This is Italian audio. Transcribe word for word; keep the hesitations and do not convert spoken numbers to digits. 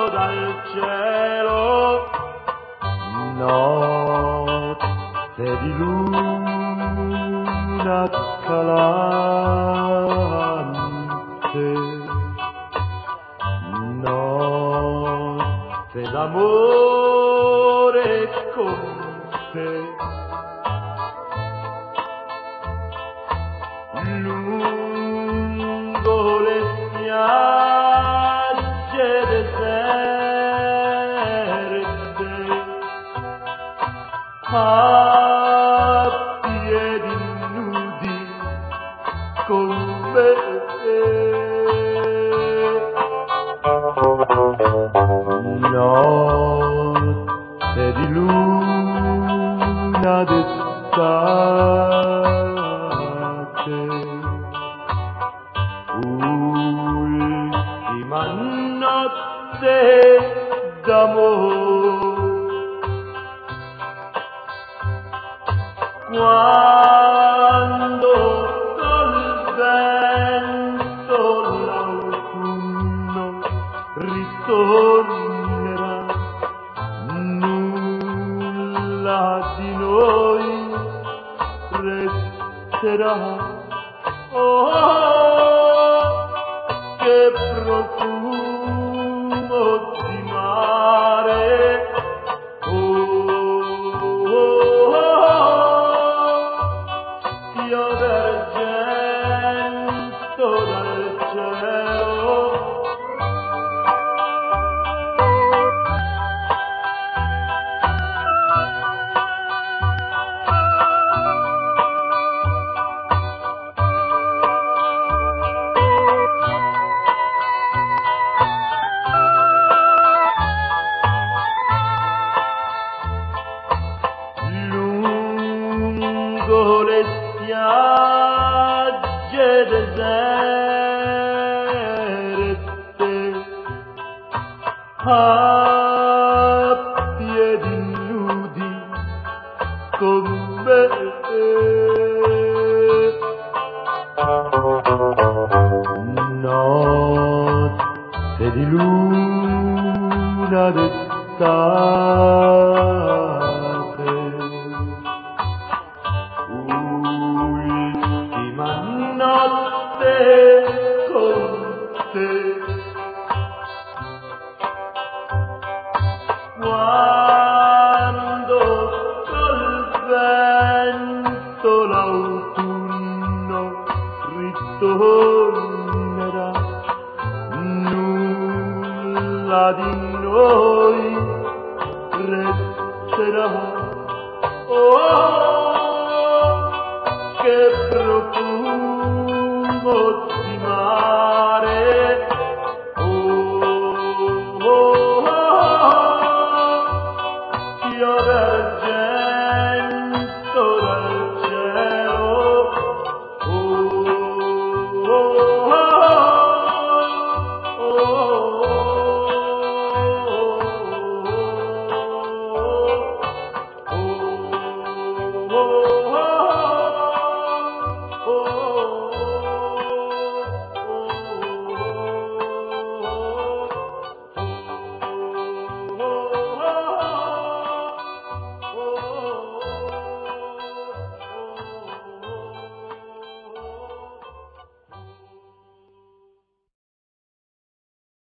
dal cielo, notte di luna calante, notte d'amore con te. Lungo le spiagge deserte, a piedi nudi con me, notte di luna d'estate, ultima notte d'amore, quando col vento l'autunno ritornerà, nulla di noi resterà. Oh, che profumo di mare, oh, oh, io d'argento dal cielo, lungo le spiagge deserte, a piedi nudi con me, notte di luna d'estate, ultima notte con te, quando col vento l'autunno ritornerà, nulla di noi resterà. Oh,